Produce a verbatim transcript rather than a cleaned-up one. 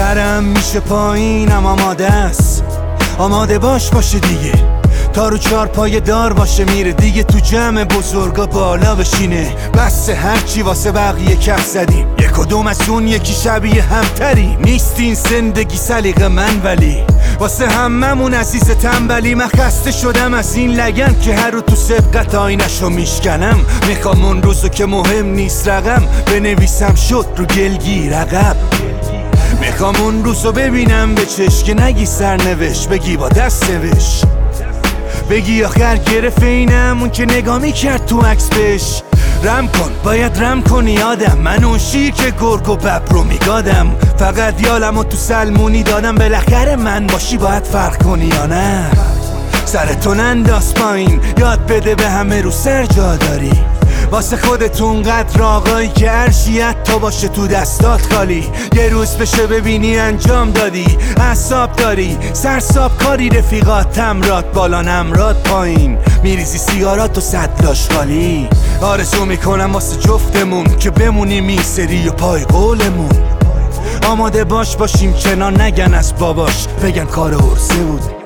سرم میشه پایینم آماده است، آماده باش باشه دیگه، تا رو چار پای دار باشه میره دیگه، تو جمع بزرگا بالا بشینه، بس هرچی واسه بقیه کف زدیم، یک کدوم از اون یکی شبیه همتری، نیست این زندگی سلیقه من ولی واسه هممون عزیز تنبلی. من خسته شدم از این لگن که هر رو تو سبقت آینشو میشکنم، میخوام اون روزو که مهم نیست رقم بنویسم شد رو گلگیر عقب، میخوام اون روزو ببینم به چشم که نگی سرنوشت بگی با دست نوشت، بگی آخر گرفت اینم اون که نگاه میکرد تو عکس بهش، رم کن باید رم کنی یادم من اون شیر که گرگ و ببر رو میگادم، فقط یالمو تو سلمونی دادم، بالاخره من باشی باید فرق کنی یا نه، سرتو ننداز پایین یاد بده به همه رو سر جا داری، واسه خودتون قدر آقایی که عرشیت تا باشه تو دستات خالی، یه روز بشه ببینی انجام دادی، اعصاب داری سرساب کاری، رفیقات تمرات بالا نمرات پایین، میریزی سیگارات و صدلاش خالی، آرزو میکنم واسه جفتمون که بمونیم این سری و پای قولمون، آماده باش باشیم کنار نگن از باباش بگن کار عرضه بود.